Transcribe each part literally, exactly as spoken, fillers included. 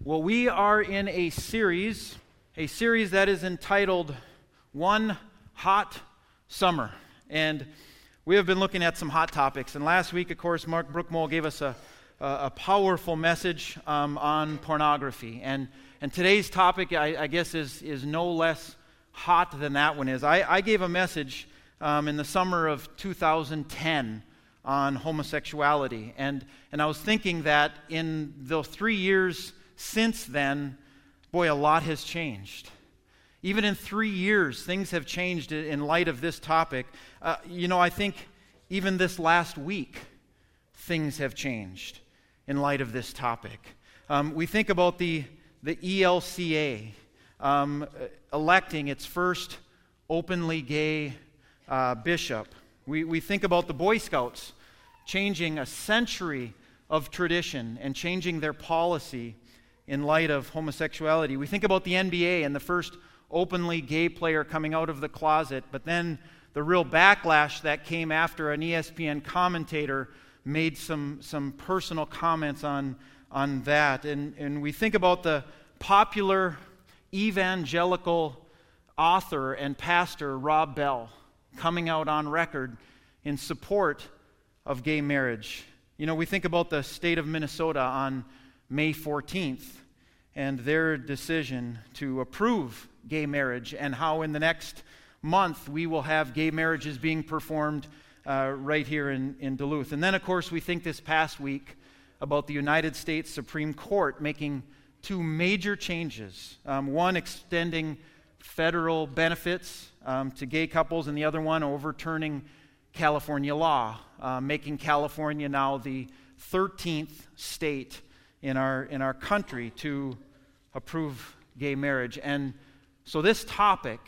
Well, we are in a series, a series that is entitled One Hot Summer. And we have been looking at some hot topics. And last week, of course, Mark Brookmole gave us a, a, a powerful message um, on pornography. And and today's topic, I, I guess, is, is no less hot than that one is. I, I gave a message um, in the summer of two thousand ten on homosexuality. And, and I was thinking that in the three years since then, boy, a lot has changed. Even in three years, things have changed in light of this topic. Uh, you know, I think even this last week, things have changed in light of this topic. Um, we think about the, the E L C A um, electing its first openly gay uh, bishop. We, we think about the Boy Scouts changing a century of tradition and changing their policy in light of homosexuality. We think about the N B A and the first openly gay player coming out of the closet, but then the real backlash that came after an E S P N commentator made some, some personal comments on, on that. And, and we think about the popular evangelical author and pastor Rob Bell coming out on record in support of gay marriage. You know, we think about the state of Minnesota on May fourteenth and their decision to approve gay marriage, and how in the next month we will have gay marriages being performed uh, right here in, in Duluth. And then, of course, we think this past week about the United States Supreme Court making two major changes. Um, one extending federal benefits um, to gay couples, and the other one overturning California law, uh, making California now the thirteenth state in our in our country to approve gay marriage. And so this topic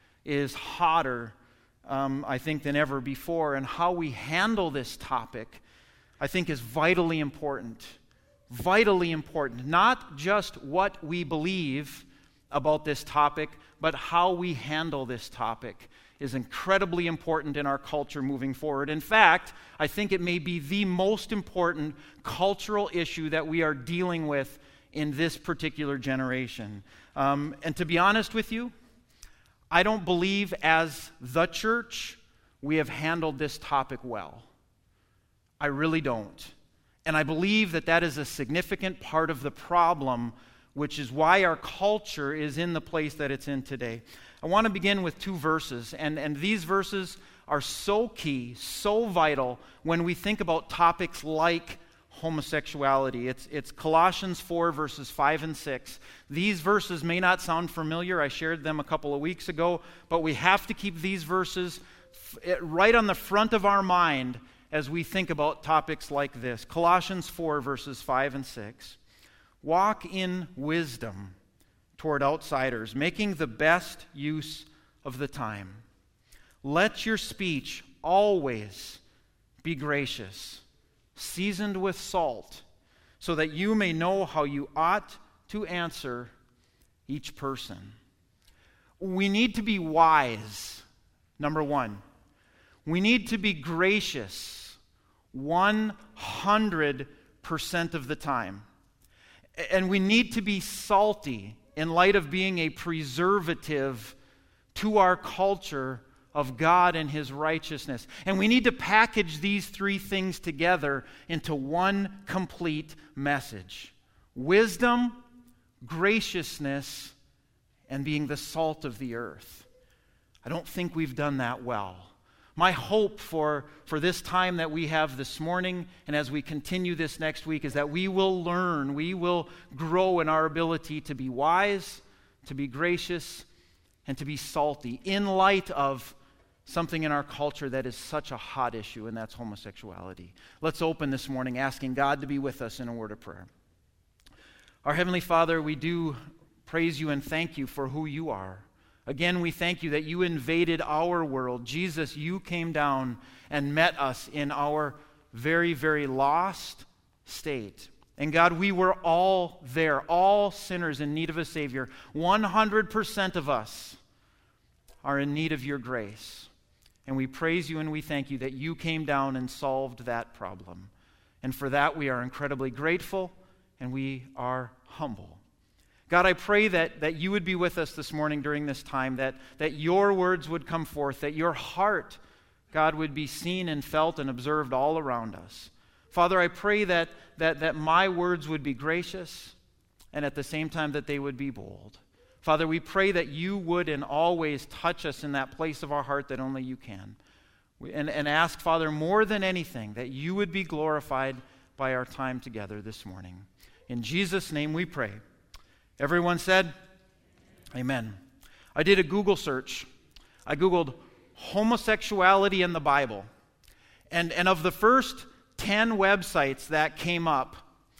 is hotter, um, I think, than ever before. And how we handle this topic, I think, is vitally important. Vitally important. Not just what we believe about this topic, but how we handle this topic is incredibly important in our culture moving forward. In fact, I think it may be the most important cultural issue that we are dealing with in this particular generation. Um, and to be honest with you, I don't believe as the church we have handled this topic well. I really don't. And I believe that that is a significant part of the problem, which is why our culture is in the place that it's in today. I want to begin with two verses, and, and these verses are so key, so vital when we think about topics like homosexuality. It's, it's Colossians four, verses five and six. These verses may not sound familiar. I shared them a couple of weeks ago, but we have to keep these verses f- right on the front of our mind as we think about topics like this. Colossians four, verses five and six. Walk in wisdom toward outsiders, making the best use of the time. Let your speech always be gracious, seasoned with salt, so that you may know how you ought to answer each person. We need to be wise, number one. We need to be gracious one hundred percent of the time. And we need to be salty in light of being a preservative to our culture of God and His righteousness. And we need to package these three things together into one complete message. Wisdom, graciousness, and being the salt of the earth. I don't think we've done that well. My hope for, for this time that we have this morning and as we continue this next week is that we will learn, we will grow in our ability to be wise, to be gracious, and to be salty in light of something in our culture that is such a hot issue, and that's homosexuality. Let's open this morning asking God to be with us in a word of prayer. Our Heavenly Father, we do praise you and thank you for who you are. Again, we thank you that you invaded our world. Jesus, you came down and met us in our very, very lost state. And God, we were all there, all sinners in need of a Savior. one hundred percent of us are in need of your grace. And we praise you and we thank you that you came down and solved that problem. And for that, we are incredibly grateful and we are humble. God, I pray that, that you would be with us this morning during this time, that, that your words would come forth, that your heart, God, would be seen and felt and observed all around us. Father, I pray that, that, that my words would be gracious and at the same time that they would be bold. Father, we pray that you would in all ways touch us in that place of our heart that only you can. We, and, and ask, Father, more than anything, that you would be glorified by our time together this morning. In Jesus' name we pray. Everyone said, amen. I did a Google search. I Googled homosexuality in the Bible. And, and of the first ten websites that came up,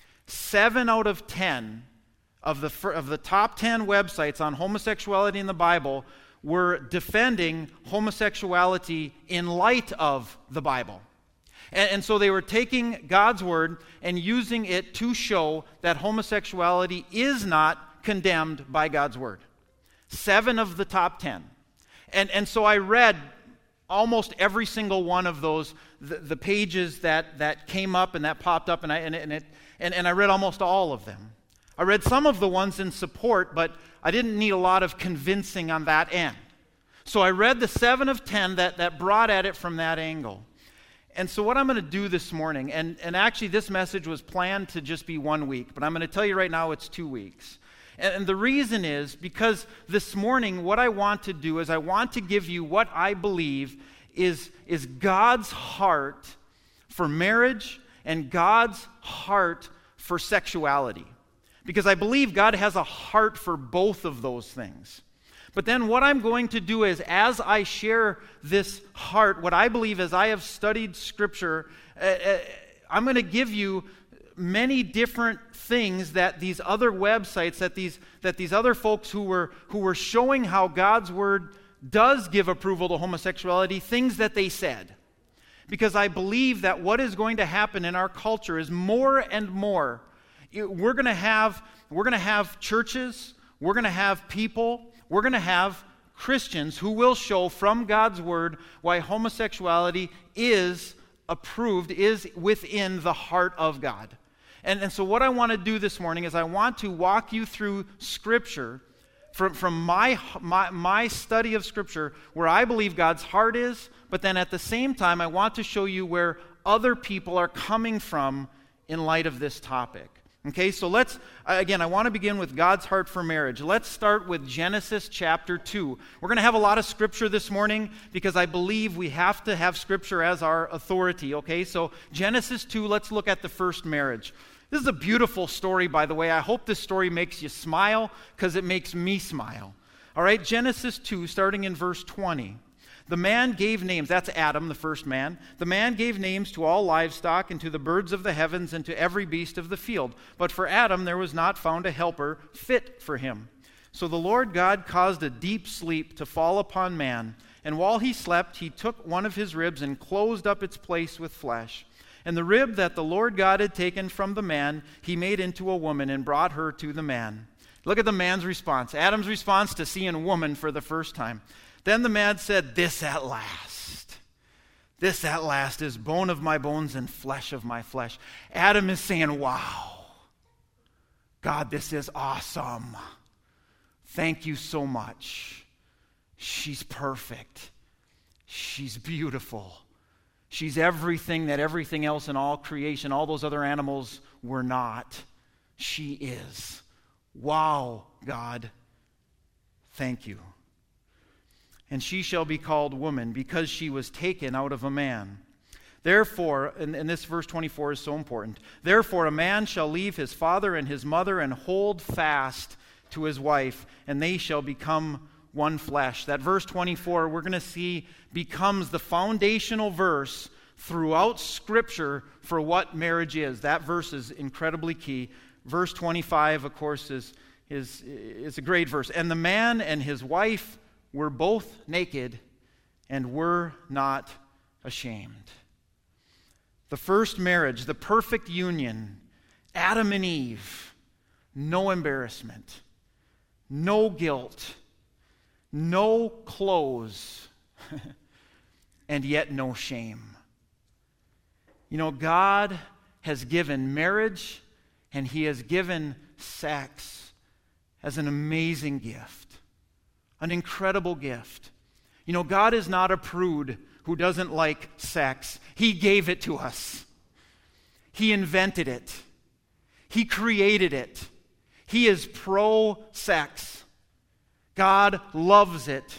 seven out of ten of the, of the top ten websites on homosexuality in the Bible were defending homosexuality in light of the Bible. And, and so they were taking God's word and using it to show that homosexuality is not condemned by God's word. Seven of the top ten. And, and so I read almost every single one of those, the, the pages that, that came up and that popped up, and I, and, and, it, and, and I read almost all of them. I read some of the ones in support, but I didn't need a lot of convincing on that end. So I read the seven of ten that, that brought at it from that angle. And so what I'm going to do this morning, and, and actually this message was planned to just be one week, but I'm going to tell you right now it's two weeks. And, and the reason is because this morning what I want to do is I want to give you what I believe is, is God's heart for marriage and God's heart for sexuality. Because I believe God has a heart for both of those things. But then what I'm going to do is, as I share this heart, what I believe as I have studied Scripture, uh, uh, I'm going to give you many different things that these other websites, that these that these other folks who were who were showing how God's Word does give approval to homosexuality, things that they said. Because I believe that what is going to happen in our culture is more and more, we're going to have we're going to have churches, we're going to have people, we're going to have Christians who will show from God's Word why homosexuality is approved, is within the heart of God. And, and so what I want to do this morning is I want to walk you through Scripture from, from my, my, my study of Scripture where I believe God's heart is, but then at the same time I want to show you where other people are coming from in light of this topic. Okay, so let's, again, I want to begin with God's heart for marriage. Let's start with Genesis chapter two. We're going to have a lot of Scripture this morning because I believe we have to have Scripture as our authority, okay? So Genesis two, let's look at the first marriage. This is a beautiful story, by the way. I hope this story makes you smile because it makes me smile. All right, Genesis two, starting in verse twenty. The man gave names, that's Adam, the first man. The man gave names to all livestock and to the birds of the heavens and to every beast of the field. But for Adam there was not found a helper fit for him. So the Lord God caused a deep sleep to fall upon man, and while he slept he took one of his ribs and closed up its place with flesh. And the rib that the Lord God had taken from the man he made into a woman and brought her to the man. Look at the man's response. Adam's response to seeing a woman for the first time. Then the man said, "This at last, this at last is bone of my bones and flesh of my flesh." Adam is saying, wow, God, this is awesome. Thank you so much. She's perfect. She's beautiful. She's everything that everything else in all creation, all those other animals were not. She is. Wow, God, thank you. And she shall be called woman, because she was taken out of a man. Therefore, and, and this verse twenty-four is so important, therefore a man shall leave his father and his mother and hold fast to his wife, and they shall become one flesh. That verse twenty-four, we're going to see, becomes the foundational verse throughout Scripture for what marriage is. That verse is incredibly key. Verse twenty-five, of course, is, is, is a great verse. And the man and his wife were both naked and were not ashamed. The first marriage, the perfect union, Adam and Eve, no embarrassment, no guilt, no clothes, and yet no shame. You know, God has given marriage and He has given sex as an amazing gift, an incredible gift. You know, God is not a prude who doesn't like sex. He gave it to us. He invented it. He created it. He is pro-sex. God loves it.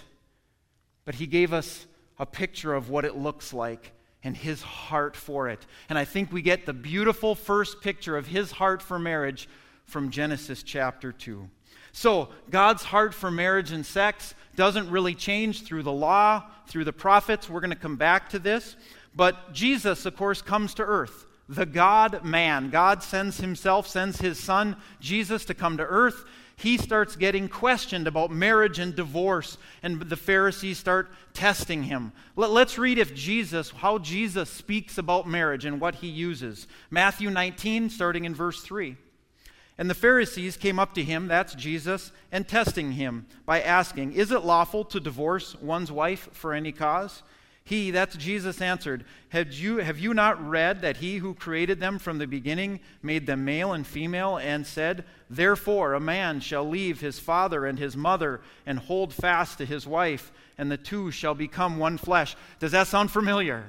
But he gave us a picture of what it looks like and his heart for it. And I think we get the beautiful first picture of his heart for marriage from Genesis chapter two. So, God's heart for marriage and sex doesn't really change through the law, through the prophets. We're going to come back to this. But Jesus, of course, comes to earth. The God-man. God sends himself, sends his son, Jesus, to come to earth. He starts getting questioned about marriage and divorce, and the Pharisees start testing him. Let's read if Jesus, how Jesus speaks about marriage and what he uses. Matthew nineteen, starting in verse three. And the Pharisees came up to him, that's Jesus, and testing him by asking, "Is it lawful to divorce one's wife for any cause?" He, that's Jesus, answered, have you, have you not read that he who created them from the beginning made them male and female, and said, "Therefore a man shall leave his father and his mother and hold fast to his wife, and the two shall become one flesh"? Does that sound familiar?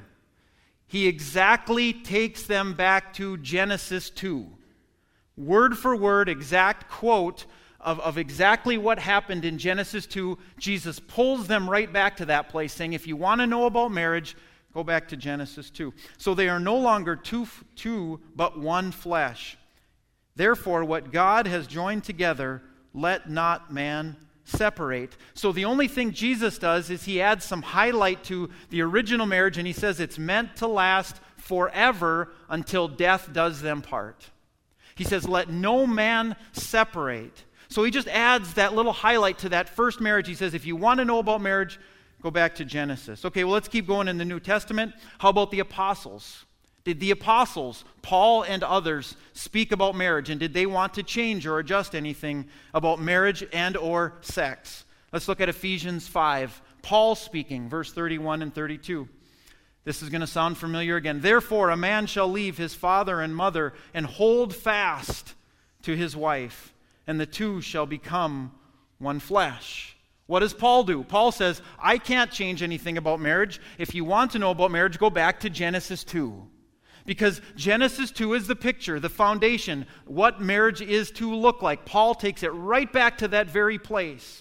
He exactly takes them back to Genesis two. Word for word, exact quote of, of exactly what happened in Genesis two. Jesus pulls them right back to that place, saying, if you want to know about marriage, go back to Genesis two. So they are no longer two, two, but one flesh. Therefore, what God has joined together, let not man separate. So the only thing Jesus does is he adds some highlight to the original marriage, and he says it's meant to last forever until death does them part. He says, let no man separate. So he just adds that little highlight to that first marriage. He says, if you want to know about marriage, go back to Genesis. Okay, well, let's keep going in the New Testament. How about the apostles? Did the apostles, Paul and others, speak about marriage? And did they want to change or adjust anything about marriage and or sex? Let's look at Ephesians five. Paul speaking, verse thirty-one and thirty-two. This is going to sound familiar again. Therefore, a man shall leave his father and mother and hold fast to his wife, and the two shall become one flesh. What does Paul do? Paul says, I can't change anything about marriage. If you want to know about marriage, go back to Genesis two. Because Genesis two is the picture, the foundation, what marriage is to look like. Paul takes it right back to that very place.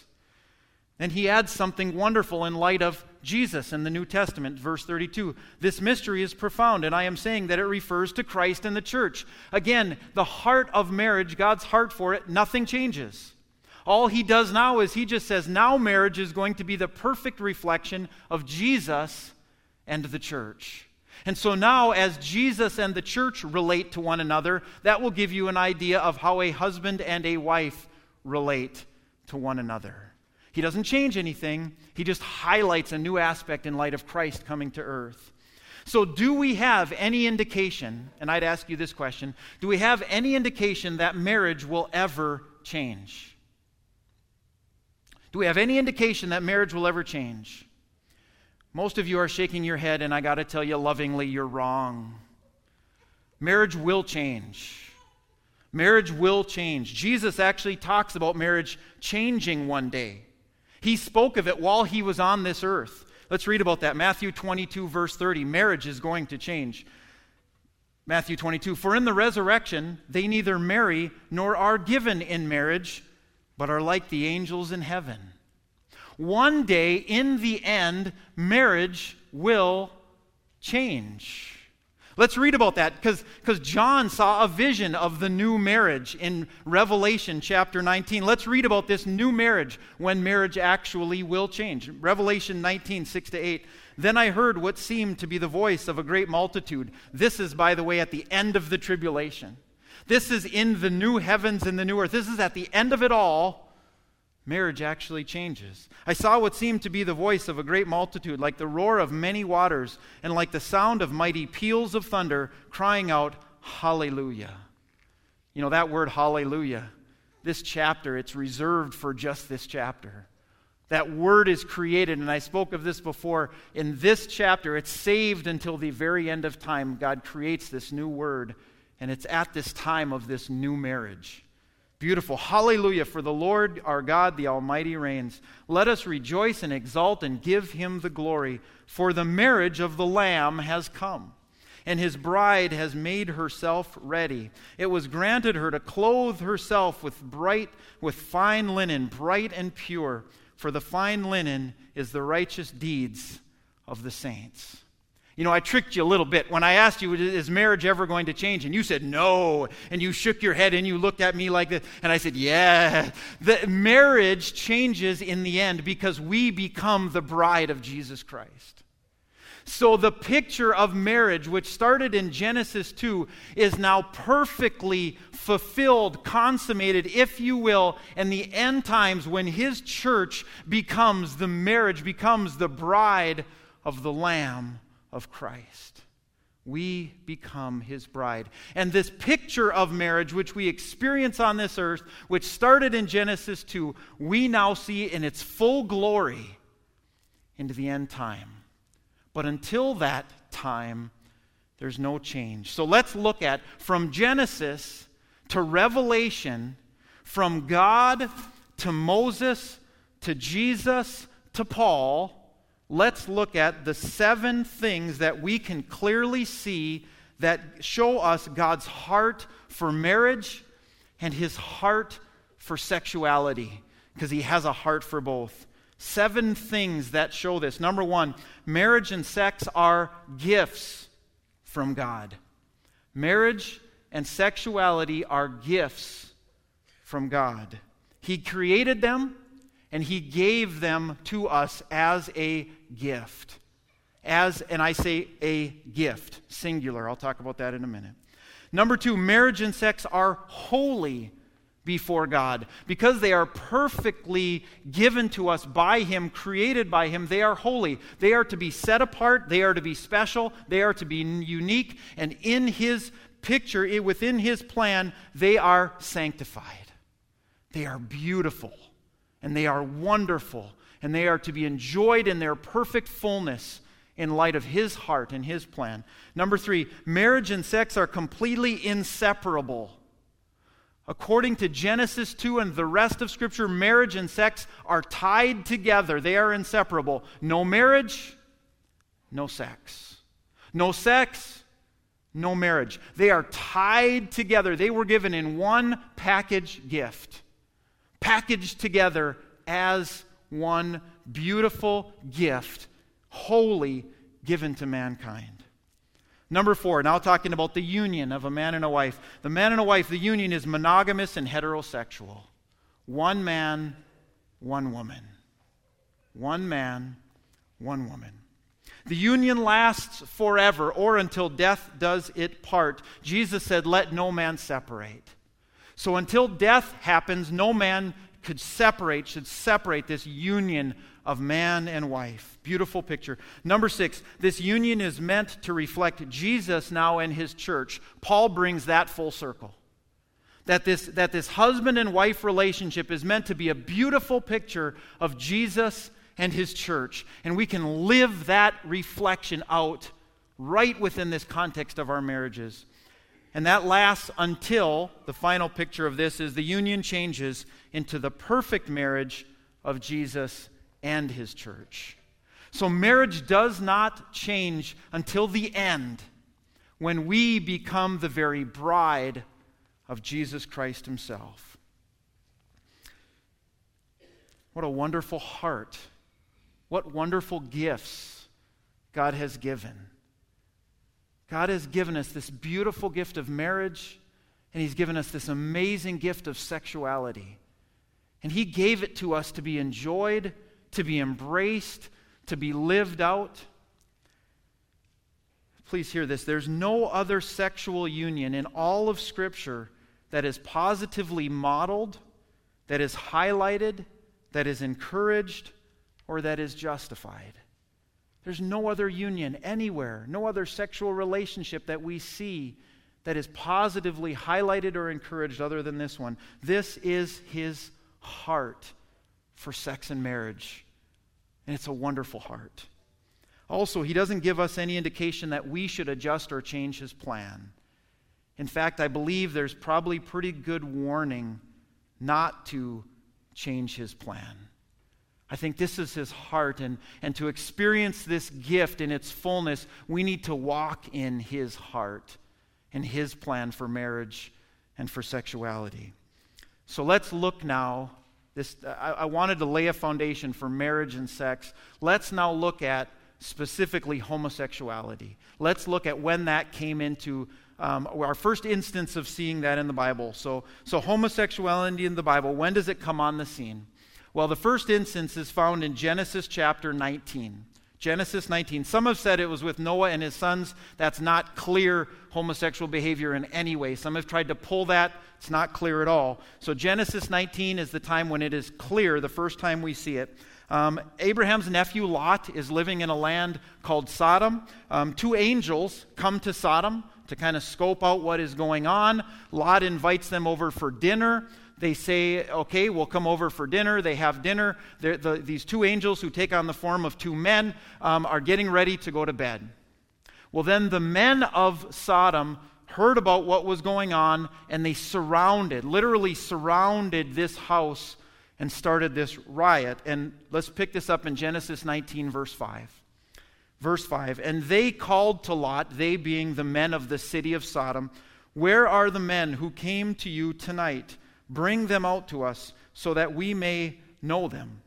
And he adds something wonderful in light of Jesus in the New Testament, verse thirty-two. This mystery is profound, and I am saying that it refers to Christ and the church. Again, the heart of marriage, God's heart for it, nothing changes. All he does now is he just says, now marriage is going to be the perfect reflection of Jesus and the church. And so now, as Jesus and the church relate to one another, that will give you an idea of how a husband and a wife relate to one another. He doesn't change anything. He just highlights a new aspect in light of Christ coming to earth. So do we have any indication, and I'd ask you this question, do we have any indication that marriage will ever change? Do we have any indication that marriage will ever change? Most of you are shaking your head, and I got to tell you lovingly, you're wrong. Marriage will change. Marriage will change. Jesus actually talks about marriage changing one day. He spoke of it while he was on this earth. Let's read about that. Matthew twenty-two, verse thirty. Marriage is going to change. Matthew twenty-two. For in the resurrection, they neither marry nor are given in marriage, but are like the angels in heaven. One day, in the end, marriage will change. Let's read about that, because because John saw a vision of the new marriage in Revelation chapter nineteen. Let's read about this new marriage, when marriage actually will change. Revelation nineteen, six to eight. Then I heard what seemed to be the voice of a great multitude. This is, by the way, at the end of the tribulation. This is in the new heavens and the new earth. This is at the end of it all. Marriage actually changes. I saw what seemed to be the voice of a great multitude, like the roar of many waters, and like the sound of mighty peals of thunder, crying out, Hallelujah. You know, that word hallelujah, this chapter, it's reserved for just this chapter. That word is created, and I spoke of this before. In this chapter, it's saved until the very end of time. God creates this new word, and it's at this time of this new marriage. Beautiful. Hallelujah, for the Lord our God, the Almighty, reigns. Let us rejoice and exult and give him the glory, for the marriage of the Lamb has come, and his bride has made herself ready. It was granted her to clothe herself with bright, with fine linen, bright and pure, for the fine linen is the righteous deeds of the saints. You know, I tricked you a little bit when I asked you, is marriage ever going to change? And you said no, and you shook your head and you looked at me like this, and I said, yeah. The marriage changes in the end because we become the bride of Jesus Christ. So the picture of marriage, which started in Genesis two, is now perfectly fulfilled, consummated, if you will, in the end times when his church becomes the marriage, becomes the bride of the Lamb of Christ. We become his bride. And this picture of marriage, which we experience on this earth, which started in Genesis two, we now see in its full glory into the end time. But until that time, there's no change. So let's look at, from Genesis to Revelation, from God to Moses to Jesus to Paul, let's look at the seven things that we can clearly see that show us God's heart for marriage and his heart for sexuality, because he has a heart for both. Seven things that show this. Number one, marriage and sex are gifts from God. Marriage and sexuality are gifts from God. He created them, and he gave them to us as a gift. As, and I say a gift, singular. I'll talk about that in a minute. Number two, marriage and sex are holy before God. Because they are perfectly given to us by him, created by him, they are holy. They are to be set apart. They are to be special. They are to be unique. And in his picture, within his plan, they are sanctified. They are beautiful. And they are wonderful, and they are to be enjoyed in their perfect fullness in light of his heart and his plan. Number three, marriage and sex are completely inseparable. According to Genesis two and the rest of Scripture, marriage and sex are tied together. They are inseparable. No marriage, no sex. No sex, no marriage. They are tied together. They were given in one package gift. Packaged together as one beautiful gift, wholly given to mankind. Number four, now talking about the union of a man and a wife. The man and a wife, the union is monogamous and heterosexual. One man, one woman. One man, one woman. The union lasts forever, or until death does it part. Jesus said, let no man separate. So until death happens, no man could separate, should separate this union of man and wife. Beautiful picture. Number six, this union is meant to reflect Jesus now and his church. Paul brings that full circle. That this, that this husband and wife relationship is meant to be a beautiful picture of Jesus and his church. And we can live that reflection out right within this context of our marriages. And that lasts until the final picture of this is the union changes into the perfect marriage of Jesus and his church. So marriage does not change until the end, when we become the very bride of Jesus Christ himself. What a wonderful heart. What wonderful gifts God has given. God has given us this beautiful gift of marriage, and he's given us this amazing gift of sexuality. And he gave it to us to be enjoyed, to be embraced, to be lived out. Please hear this. There's no other sexual union in all of Scripture that is positively modeled, that is highlighted, that is encouraged, or that is justified. There's no other union anywhere, no other sexual relationship that we see that is positively highlighted or encouraged other than this one. This is his heart for sex and marriage, and it's a wonderful heart. Also, he doesn't give us any indication that we should adjust or change his plan. In fact, I believe there's probably pretty good warning not to change his plan. I think this is his heart, and, and to experience this gift in its fullness, we need to walk in his heart, in his plan for marriage and for sexuality. So let's look now. This I, I wanted to lay a foundation for marriage and sex. Let's now look at specifically homosexuality. Let's look at when that came into um, our first instance of seeing that in the Bible. So, so homosexuality in the Bible, when does it come on the scene? Well, the first instance is found in Genesis chapter nineteen. Genesis nineteen. Some have said it was with Noah and his sons. That's not clear homosexual behavior in any way. Some have tried to pull that. It's not clear at all. So Genesis nineteen is the time when it is clear, the first time we see it. Um, Abraham's nephew Lot is living in a land called Sodom. Um, two angels come to Sodom to kind of scope out what is going on. Lot invites them over for dinner. They say, okay, we'll come over for dinner. They have dinner. The, these two angels who take on the form of two men um, are getting ready to go to bed. Well, then the men of Sodom heard about what was going on, and they surrounded, literally surrounded this house and started this riot. And let's pick this up in Genesis nineteen, verse five. Verse five, and they called to Lot, they being the men of the city of Sodom, where are the men who came to you tonight? Bring them out to us, so that we may know them.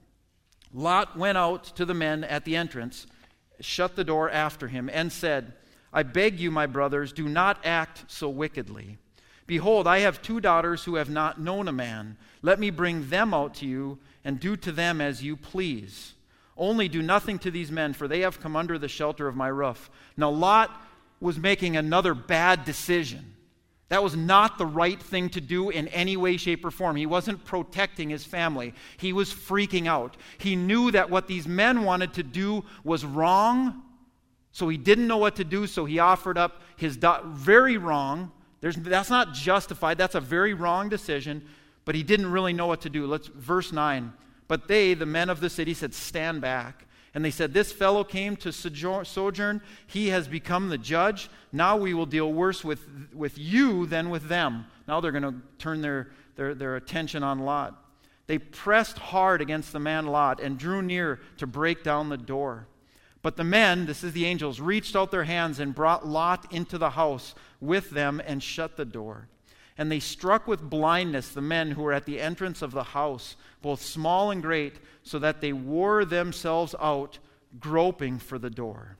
Lot went out to the men at the entrance, shut the door after him, and said, I beg you, my brothers, do not act so wickedly. Behold, I have two daughters who have not known a man. Let me bring them out to you, and do to them as you please. Only do nothing to these men, for they have come under the shelter of my roof. Now Lot was making another bad decision. That was not the right thing to do in any way, shape, or form. He wasn't protecting his family. He was freaking out. He knew that what these men wanted to do was wrong, so he didn't know what to do, so he offered up his do- very wrong. There's, that's not justified. That's a very wrong decision, but he didn't really know what to do. Let's verse nine. But they, the men of the city, said, stand back. And they said, this fellow came to sojourn. He has become the judge. Now we will deal worse with, with you than with them. Now they're going to turn their, their, their attention on Lot. They pressed hard against the man Lot and drew near to break down the door. But the men, this is the angels, reached out their hands and brought Lot into the house with them and shut the door. And they struck with blindness the men who were at the entrance of the house, both small and great, so that they wore themselves out, groping for the door.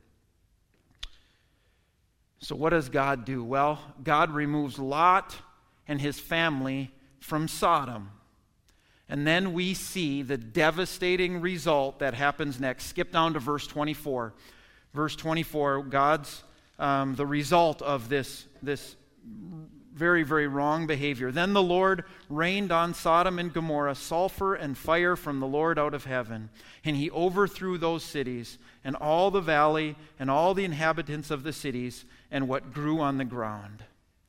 So what does God do? Well, God removes Lot and his family from Sodom. And then we see the devastating result that happens next. Skip down to verse twenty-four. Verse twenty-four, God's, um, the result of this, this very, very wrong behavior. Then the Lord rained on Sodom and Gomorrah sulfur and fire from the Lord out of heaven. And he overthrew those cities and all the valley and all the inhabitants of the cities and what grew on the ground.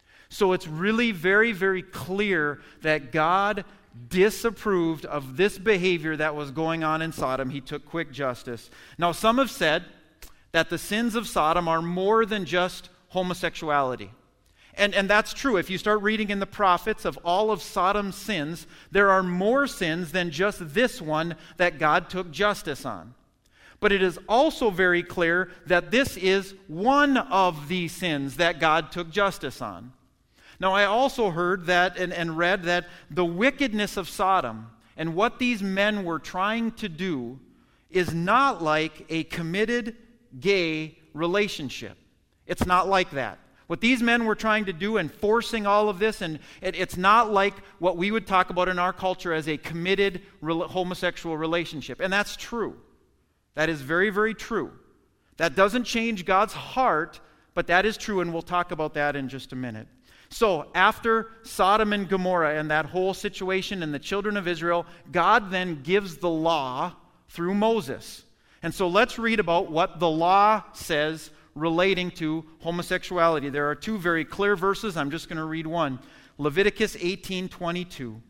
So it's really very, very clear that God disapproved of this behavior that was going on in Sodom. He took quick justice. Now, some have said that the sins of Sodom are more than just homosexuality. And, and that's true. If you start reading in the prophets of all of Sodom's sins, there are more sins than just this one that God took justice on. But it is also very clear that this is one of the sins that God took justice on. Now, I also heard that and, and read that the wickedness of Sodom and what these men were trying to do is not like a committed gay relationship. It's not like that. What these men were trying to do and forcing all of this, and it, it's not like what we would talk about in our culture as a committed re- homosexual relationship. And that's true. That is very, very true. That doesn't change God's heart, but that is true, and we'll talk about that in just a minute. So after Sodom and Gomorrah and that whole situation and the children of Israel, God then gives the law through Moses. And so let's read about what the law says relating to homosexuality. There are two very clear verses. I'm just going to read one. Leviticus eighteen twenty-two.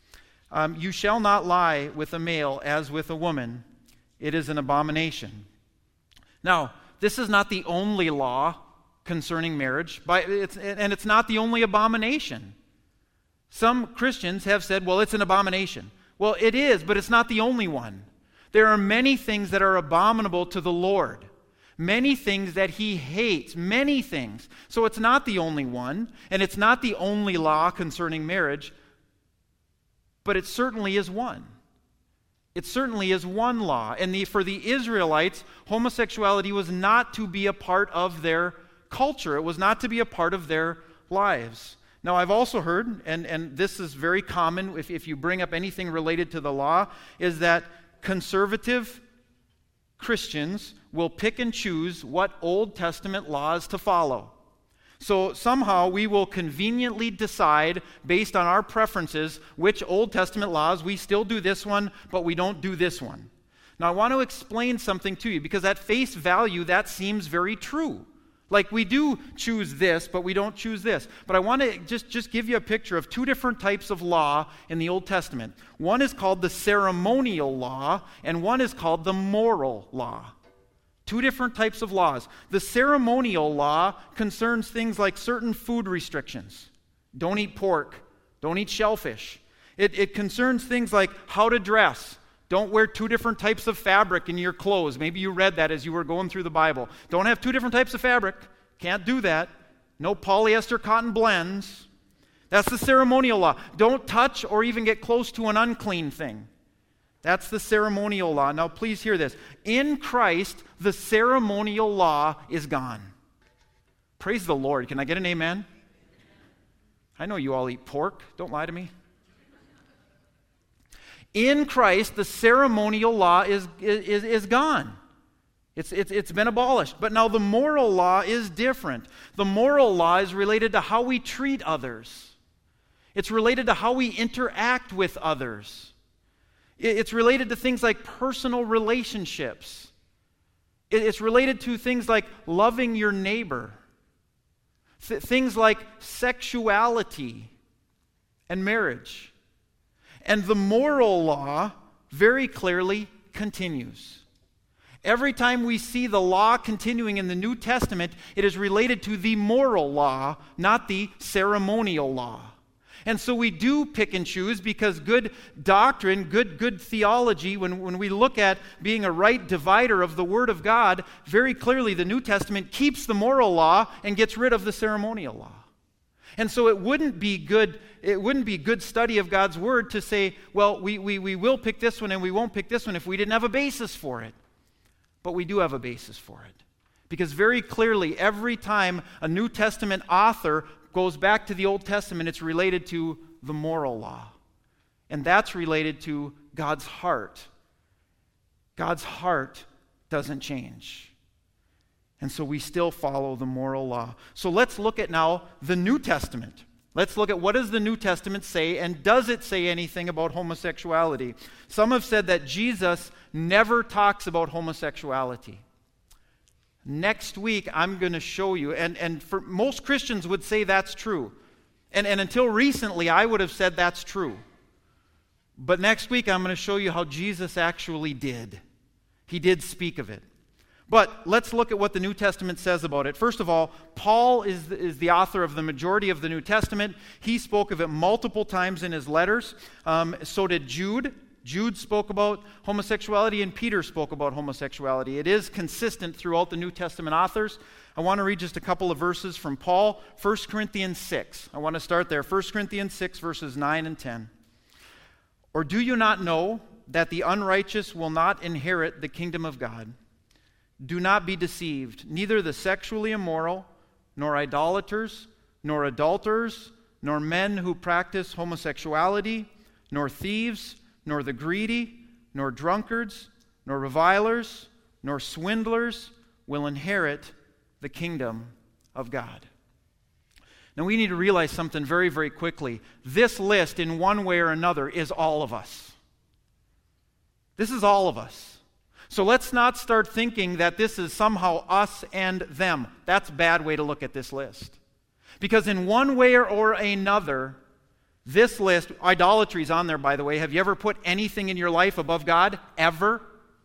Um, you shall not lie with a male as with a woman. It is an abomination. Now, this is not the only law concerning marriage, but it's, and it's not the only abomination. Some Christians have said, well, it's an abomination. Well, it is, but it's not the only one. There are many things that are abominable to the Lord. Many things that he hates. Many things. So it's not the only one, and it's not the only law concerning marriage, but it certainly is one. It certainly is one law. And the, for the Israelites, homosexuality was not to be a part of their culture. It was not to be a part of their lives. Now, I've also heard, and, and this is very common if, if you bring up anything related to the law, is that conservative Christians will pick and choose what Old Testament laws to follow. So somehow we will conveniently decide, based on our preferences, which Old Testament laws we still do this one, but we don't do this one. Now I want to explain something to you, because at face value that seems very true. Like we do choose this, but we don't choose this. But I want to just, just give you a picture of two different types of law in the Old Testament. One is called the ceremonial law, and one is called the moral law. Two different types of laws. The ceremonial law concerns things like certain food restrictions. Don't eat pork. Don't eat shellfish. It, it concerns things like how to dress. Don't wear two different types of fabric in your clothes. Maybe you read that as you were going through the Bible. Don't have two different types of fabric. Can't do that. No polyester cotton blends. That's the ceremonial law. Don't touch or even get close to an unclean thing. That's the ceremonial law. Now please hear this. In Christ, the ceremonial law is gone. Praise the Lord. Can I get an amen? I know you all eat pork. Don't lie to me. In Christ, the ceremonial law is, is, is gone. It's, it's, it's been abolished. But now the moral law is different. The moral law is related to how we treat others. It's related to how we interact with others. It's related to things like personal relationships. It's related to things like loving your neighbor. Th- things like sexuality and marriage. And the moral law very clearly continues. Every time we see the law continuing in the New Testament, it is related to the moral law, not the ceremonial law. And so we do pick and choose, because good doctrine, good, good theology, when, when we look at being a right divider of the Word of God, very clearly the New Testament keeps the moral law and gets rid of the ceremonial law. And so it wouldn't be good, it wouldn't be good study of God's Word to say, well, we, we, we will pick this one and we won't pick this one if we didn't have a basis for it. But we do have a basis for it. Because very clearly, every time a New Testament author goes back to the Old Testament, it's related to the moral law. And that's related to God's heart. God's heart doesn't change. And so we still follow the moral law. So let's look at now the New Testament. Let's look at what does the New Testament say, and does it say anything about homosexuality? Some have said that Jesus never talks about homosexuality. Next week, I'm going to show you, and, and for most Christians would say that's true. And, and until recently, I would have said that's true. But next week, I'm going to show you how Jesus actually did. He did speak of it. But let's look at what the New Testament says about it. First of all, Paul is the, is the author of the majority of the New Testament. He spoke of it multiple times in his letters. Um, so did Jude. Jude spoke about homosexuality, and Peter spoke about homosexuality. It is consistent throughout the New Testament authors. I want to read just a couple of verses from Paul. First Corinthians six. I want to start there. First Corinthians six, verses nine and ten. Or do you not know that the unrighteous will not inherit the kingdom of God? Do not be deceived. Neither the sexually immoral, nor idolaters, nor adulterers, nor men who practice homosexuality, nor thieves, nor the greedy, nor drunkards, nor revilers, nor swindlers will inherit the kingdom of God. Now we need to realize something very, very quickly. This list, in one way or another, is all of us. This is all of us. So let's not start thinking that this is somehow us and them. That's a bad way to look at this list. Because in one way or another, this list, idolatry is on there, by the way. Have you ever put anything in your life above God? Ever?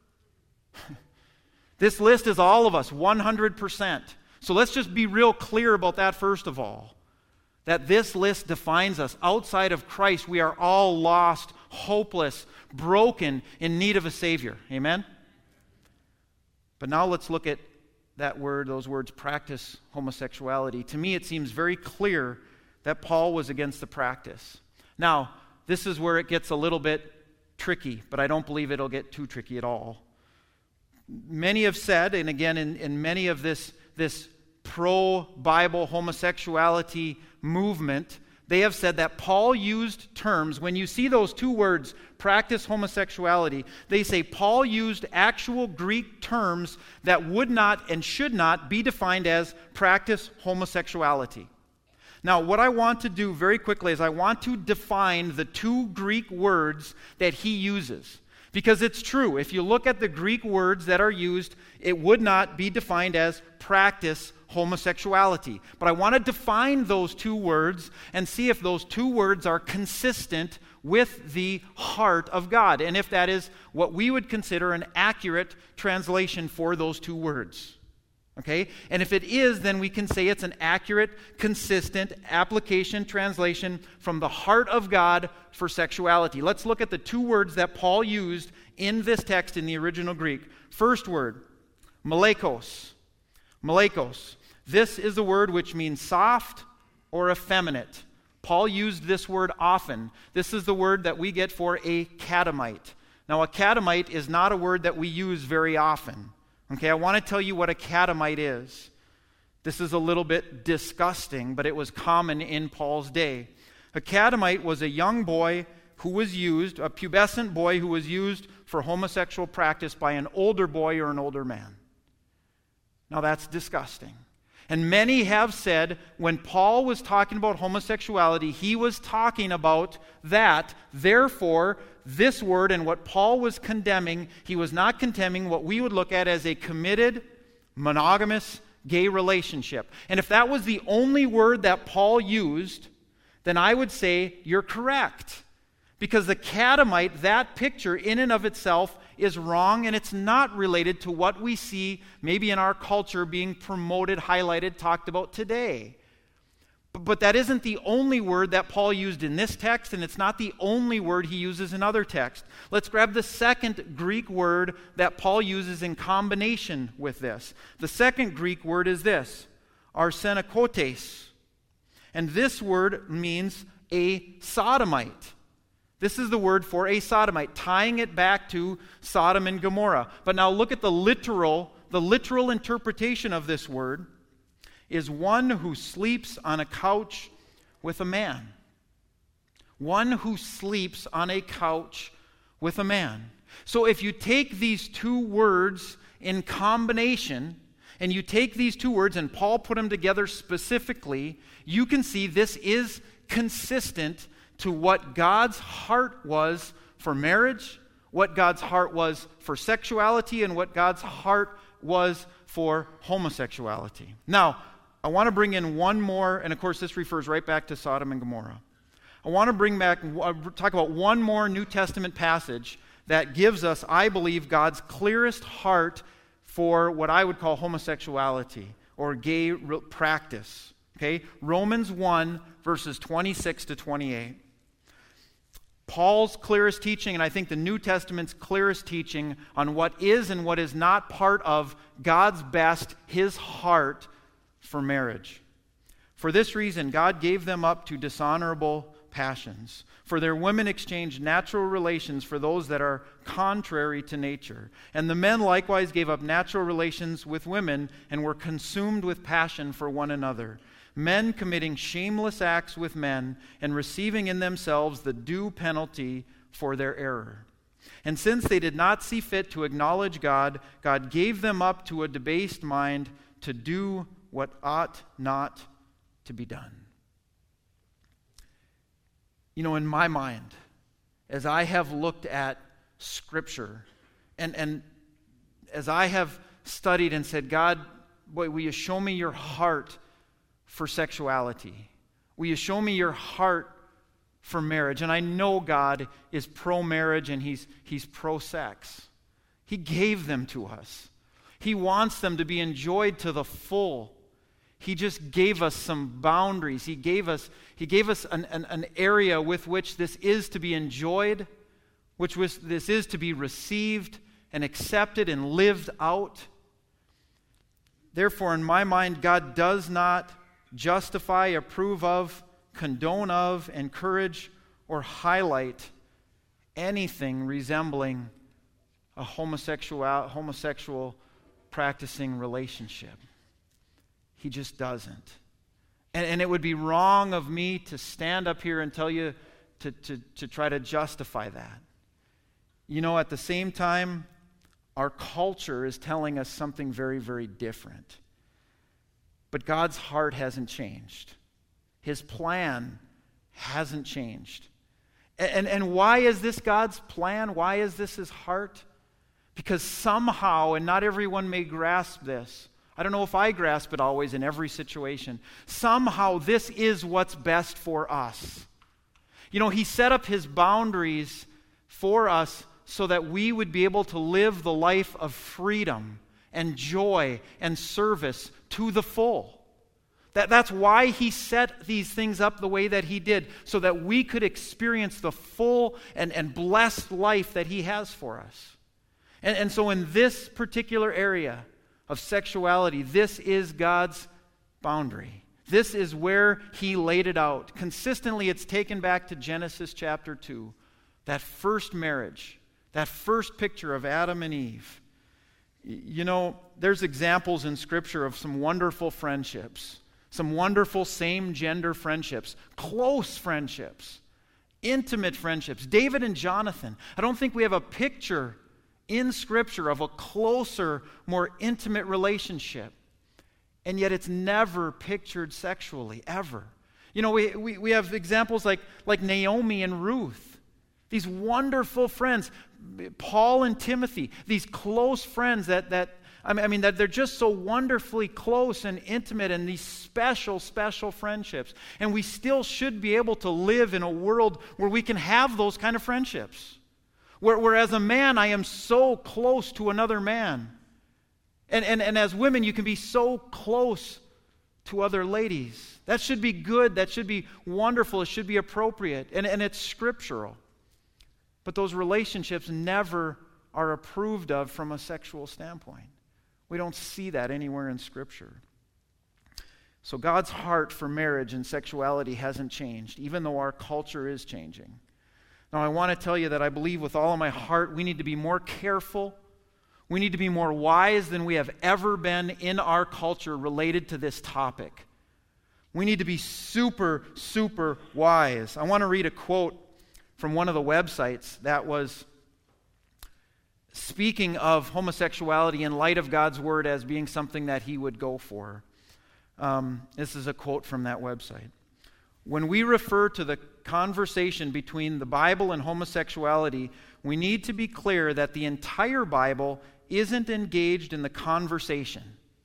This list is all of us, one hundred percent. So let's just be real clear about that first of all. that this list defines us. Outside of Christ, we are all lost, hopeless, broken, in need of a Savior. Amen? But now let's look at that word, those words, practice homosexuality. To me, it seems very clear that Paul was against the practice. Now, this is where it gets a little bit tricky, but I don't believe it'll get too tricky at all. Many have said, and again, in, in many of this, this pro-Bible homosexuality movement, they have said that Paul used terms, when you see those two words, practice homosexuality, they say Paul used actual Greek terms that would not and should not be defined as practice homosexuality. Now, what I want to do very quickly is I want to define the two Greek words that he uses. Because it's true, if you look at the Greek words that are used, it would not be defined as practice homosexuality. But I want to define those two words and see if those two words are consistent with the heart of God, and if that is what we would consider an accurate translation for those two words. Okay? And if it is, then we can say it's an accurate, consistent application, translation from the heart of God for sexuality. Let's look at the two words that Paul used in this text in the original Greek. First word, malakos. Malakos. This is the word which means soft or effeminate. Paul used this word often. This is the word that we get for a catamite. Now, a catamite is not a word that we use very often. Okay, I want to tell you what a catamite is. This is a little bit disgusting, but it was common in Paul's day. A catamite was a young boy who was used, a pubescent boy who was used for homosexual practice by an older boy or an older man. Now that's disgusting. And many have said when Paul was talking about homosexuality, he was talking about that. Therefore, this word and what Paul was condemning, he was not condemning what we would look at as a committed, monogamous, gay relationship. And if that was the only word that Paul used, then I would say you're correct. Because the catamite, that picture in and of itself, is wrong, and it's not related to what we see maybe in our culture being promoted, highlighted, talked about today. But, but that isn't the only word that Paul used in this text, and it's not the only word he uses in other texts. Let's grab the second Greek word that Paul uses in combination with this. The second Greek word is this, arsenokotes. And this word means a sodomite. This is the word for a sodomite, tying it back to Sodom and Gomorrah. But now look at the literal, the literal interpretation of this word is one who sleeps on a couch with a man. One who sleeps on a couch with a man. So if you take these two words in combination, and you take these two words and Paul put them together specifically, you can see this is consistent to what God's heart was for marriage, what God's heart was for sexuality, and what God's heart was for homosexuality. Now, I want to bring in one more, and of course this refers right back to Sodom and Gomorrah. I want to bring back, talk about one more New Testament passage that gives us, I believe, God's clearest heart for what I would call homosexuality or gay practice. Okay? Romans one, verses twenty-six to twenty-eight. Paul's clearest teaching, and I think the New Testament's clearest teaching on what is and what is not part of God's best, his heart for marriage. For this reason, God gave them up to dishonorable passions. For their women exchanged natural relations for those that are contrary to nature. And the men likewise gave up natural relations with women and were consumed with passion for one another. Men committing shameless acts with men and receiving in themselves the due penalty for their error. And since they did not see fit to acknowledge God, God gave them up to a debased mind to do what ought not to be done. You know, in my mind, as I have looked at Scripture, and, and as I have studied and said, God, boy, will you show me your heart for sexuality? Will you show me your heart for marriage? And I know God is pro-marriage and he's, he's pro-sex. He gave them to us. He wants them to be enjoyed to the full. He just gave us some boundaries. He gave us, he gave us an, an, an area with which this is to be enjoyed, which was, this is to be received and accepted and lived out. Therefore, in my mind, God does not justify, approve of, condone of, encourage, or highlight anything resembling a homosexual, homosexual practicing relationship. He just doesn't. And, and it would be wrong of me to stand up here and tell you to, to, to try to justify that. You know, at the same time, our culture is telling us something very, very different. But God's heart hasn't changed. His plan hasn't changed. And, and, and why is this God's plan? Why is this his heart? Because somehow, and not everyone may grasp this, I don't know if I grasp it always in every situation, somehow this is what's best for us. You know, he set up his boundaries for us so that we would be able to live the life of freedom and joy and service to the full. That, that's why he set these things up the way that he did, so that we could experience the full and, and blessed life that he has for us. And, and so in this particular area of sexuality, this is God's boundary. This is where he laid it out. Consistently, it's taken back to Genesis chapter two, that first marriage, that first picture of Adam and Eve. You know, there's examples in Scripture of some wonderful friendships, some wonderful same-gender friendships, close friendships, intimate friendships. David and Jonathan. I don't think we have a picture in Scripture of a closer, more intimate relationship. And yet it's never pictured sexually, ever. You know, we, we, we have examples like, like Naomi and Ruth. These wonderful friends, Paul and Timothy, these close friends that, that I mean, I mean that they're just so wonderfully close and intimate, and these special, special friendships. And we still should be able to live in a world where we can have those kind of friendships. Where, where as a man, I am so close to another man. And, and, and as women, you can be so close to other ladies. That should be good. That should be wonderful. It should be appropriate. And, and it's scriptural. But those relationships never are approved of from a sexual standpoint. We don't see that anywhere in Scripture. So God's heart for marriage and sexuality hasn't changed, even though our culture is changing. Now, I want to tell you that I believe with all of my heart we need to be more careful. We need to be more wise than we have ever been in our culture related to this topic. We need to be super, super wise. I want to read a quote from one of the websites that was speaking of homosexuality in light of God's Word as being something that he would go for. Um, this is a quote from that website. When we refer to the conversation between the Bible and homosexuality, we need to be clear that the entire Bible isn't engaged in the conversation.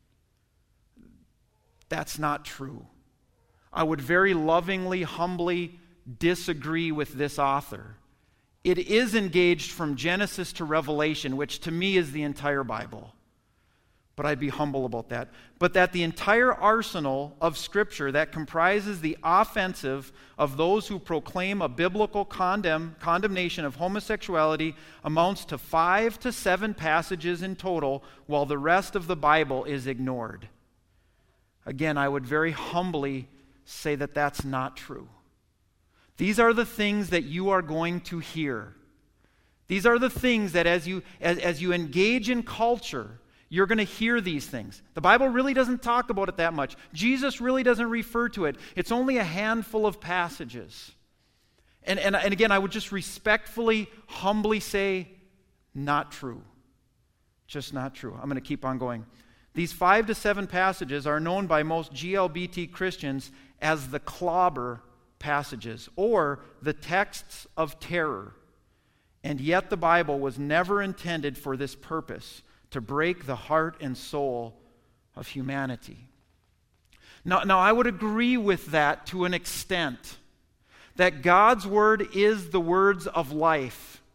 That's not true. I would very lovingly, humbly disagree with this author. It is engaged from Genesis to Revelation, which to me is the entire Bible. But I'd be humble about that. But that the entire arsenal of Scripture that comprises the offensive of those who proclaim a biblical condemn, condemnation of homosexuality amounts to five to seven passages in total, while the rest of the Bible is ignored. Again, I would very humbly say that that's not true. These are the things that you are going to hear. These are the things that as you as, as you engage in culture, you're going to hear these things. The Bible really doesn't talk about it that much. Jesus really doesn't refer to it. It's only a handful of passages. And, and, and again, I would just respectfully, humbly say, not true. Just not true. I'm going to keep on going. These five to seven passages are known by most G L B T Christians as the clobber passages, or the texts of terror. And yet the Bible was never intended for this purpose, to break the heart and soul of humanity. Now, now, I would agree with that to an extent, that God's Word is the words of life.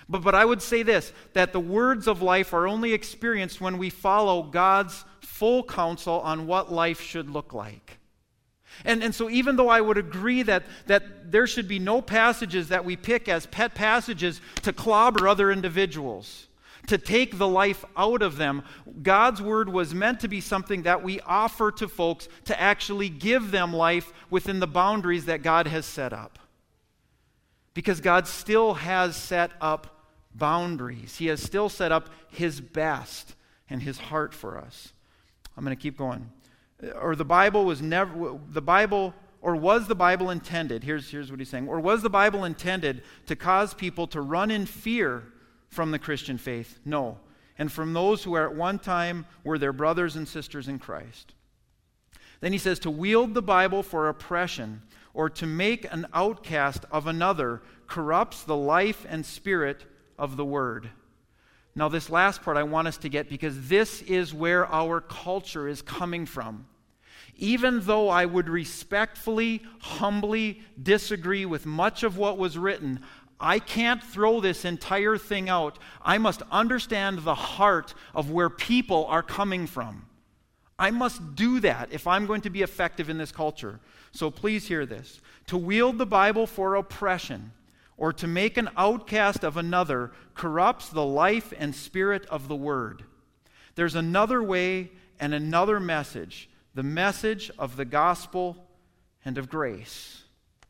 But, but I would say this, that the words of life are only experienced when we follow God's full counsel on what life should look like. And, and so even though I would agree that, that there should be no passages that we pick as pet passages to clobber other individuals, to take the life out of them, God's word was meant to be something that we offer to folks to actually give them life within the boundaries that God has set up. Because God still has set up boundaries. He has still set up His best and His heart for us. I'm going to keep going. Or the Bible was never, the Bible, or was the Bible intended, here's, here's what he's saying, or was the Bible intended to cause people to run in fear from the Christian faith? No. And from those who at one time were their brothers and sisters in Christ. Then he says, to wield the Bible for oppression, or to make an outcast of another, corrupts the life and spirit of the word. Now this last part I want us to get, because this is where our culture is coming from. Even though I would respectfully, humbly disagree with much of what was written, I can't throw this entire thing out. I must understand the heart of where people are coming from. I must do that if I'm going to be effective in this culture. So please hear this. To wield the Bible for oppression, or to make an outcast of another, corrupts the life and spirit of the word. There's another way and another message, the message of the gospel and of grace.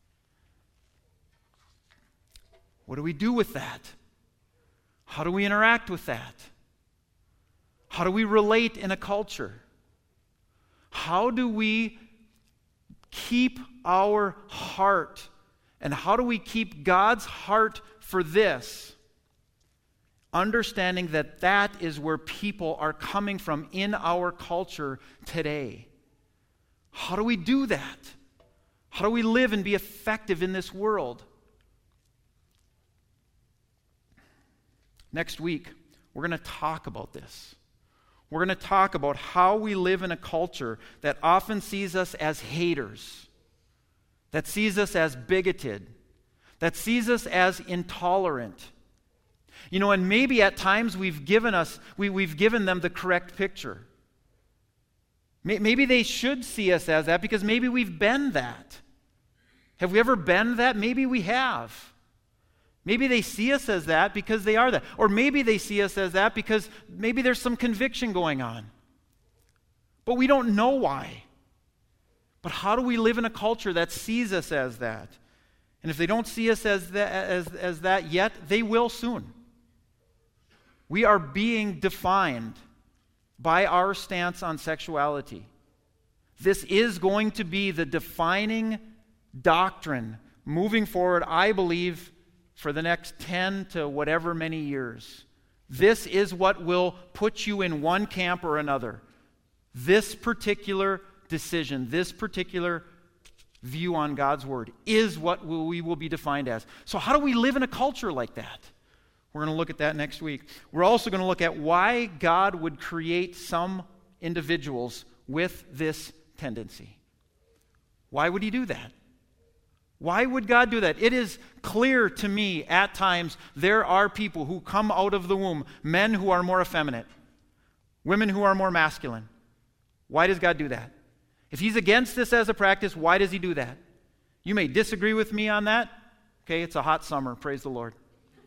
What do we do with that? How do we interact with that? How do we relate in a culture? How do we keep our heart, and how do we keep God's heart for this? Understanding that that is where people are coming from in our culture today. How do we do that? How do we live and be effective in this world? Next week, we're going to talk about this. We're going to talk about how we live in a culture that often sees us as haters, that sees us as bigoted, that sees us as intolerant. You know, and maybe at times we've given us, we, we've given them the correct picture. Maybe they should see us as that because maybe we've been that. Have we ever been that? Maybe we have. Maybe they see us as that because they are that. Or maybe they see us as that because maybe there's some conviction going on. But we don't know why. But how do we live in a culture that sees us as that? And if they don't see us as that, as, as that yet, they will soon. We are being defined by our stance on sexuality. This is going to be the defining doctrine moving forward, I believe, for the next ten to whatever many years. This is what will put you in one camp or another. This particular decision, this particular view on God's word is what we will be defined as. So how do we live in a culture like that? We're going to look at that next week. We're also going to look at why God would create some individuals with this tendency. Why would He do that? Why would God do that? It is clear to me at times there are people who come out of the womb, men who are more effeminate, women who are more masculine. Why does God do that? If He's against this as a practice, why does He do that? You may disagree with me on that. Okay, it's a hot summer, praise the Lord.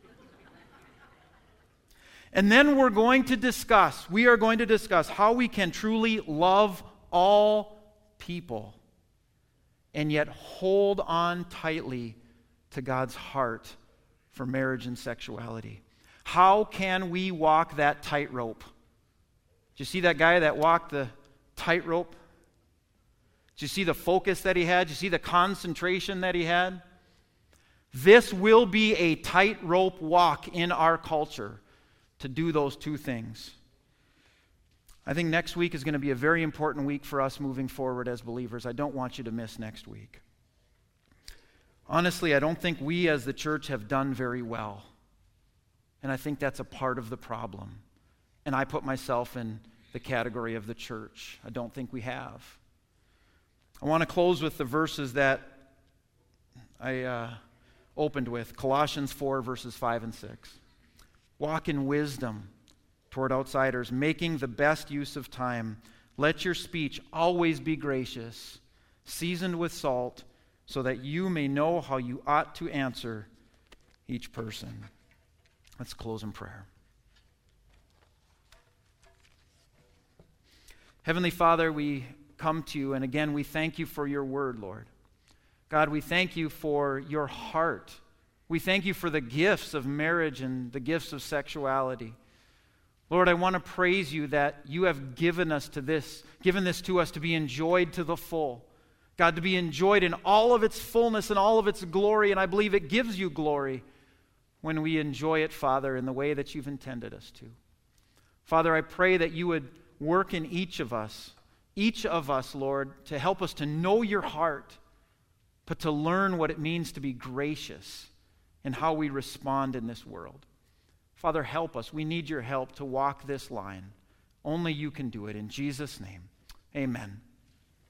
And then we're going to discuss, we are going to discuss how we can truly love all people and yet hold on tightly to God's heart for marriage and sexuality. How can we walk that tightrope? Did you see that guy that walked the tightrope? Did you see the focus that he had? Did you see the concentration that he had? This will be a tightrope walk in our culture to do those two things. I think next week is going to be a very important week for us moving forward as believers. I don't want you to miss next week. Honestly, I don't think we as the church have done very well. And I think that's a part of the problem. And I put myself in the category of the church. I don't think we have. I want to close with the verses that I uh, opened with, Colossians four, verses five and six. Walk in wisdom toward outsiders, making the best use of time. Let your speech always be gracious, seasoned with salt, so that you may know how you ought to answer each person. Let's close in prayer. Heavenly Father, we come to you, and again, we thank you for your word, Lord. God, we thank you for your heart. We thank you for the gifts of marriage and the gifts of sexuality. Lord, I want to praise you that you have given us to this, given this to us to be enjoyed to the full. God, to be enjoyed in all of its fullness and all of its glory, and I believe it gives you glory when we enjoy it, Father, in the way that you've intended us to. Father, I pray that you would work in each of us, each of us, Lord, to help us to know your heart, but to learn what it means to be gracious in how we respond in this world. Father, help us. We need your help to walk this line. Only you can do it. In Jesus' name, amen.